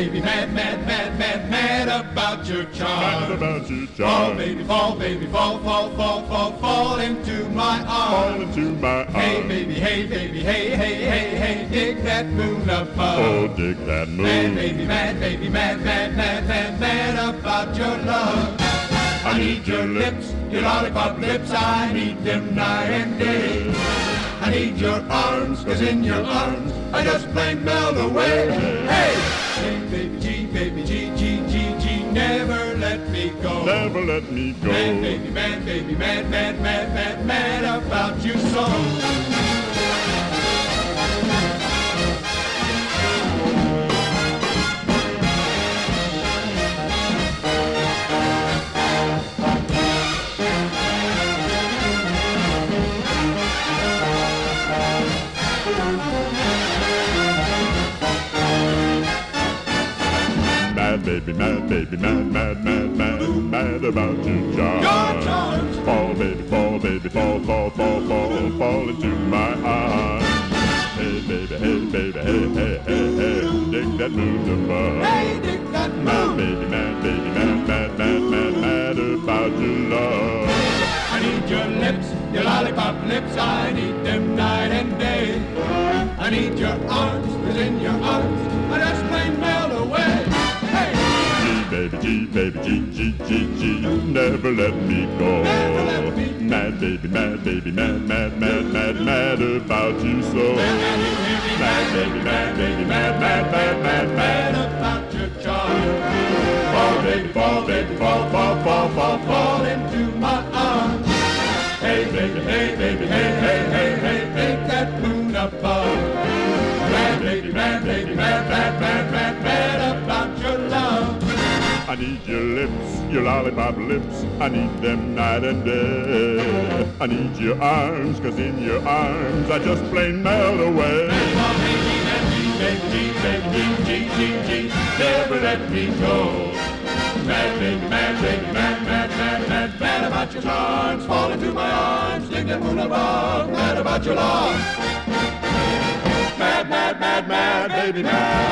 baby, mad, mad, mad, mad, mad about your charm. Mad about your Fall, charm. baby, fall into my arms. Fall into my arms. Hey, baby, hey, dig that moon above. Oh, dig that moon. Mad, baby, mad, mad about your love. I need your lips, your lollipop lips, I need them night and day. I need your arms, 'cause in your arms I just plain melt away. Hey, hey, baby G, never let me go. Never let me go. Mad, baby, mad about you so. Mad baby, mad about your charms. Fall, baby, fall into my arms. Hey, baby, hey, dig that moon above. Hey, dig that moon. Mad baby, mad about your love. I need your lips, your lollipop lips, I need them night and day. I need your arms, 'cause in your arms I just plain melt away. Hey, Baby G, never let me go. Never let me go. Mad baby, mad about you so. Mad baby, mad about your charm. Fall into my arms. Hey, baby, take that moon above. Mad baby, mad about your love. I need your lips, your lollipop lips, I need them night and day. I need your arms, 'cause in your arms I just plain melt away. Baby G, never let me go. Mad baby, mad about your charms. Fall into my arms, dig that moon above. Mad about your love. Mad, baby, mad.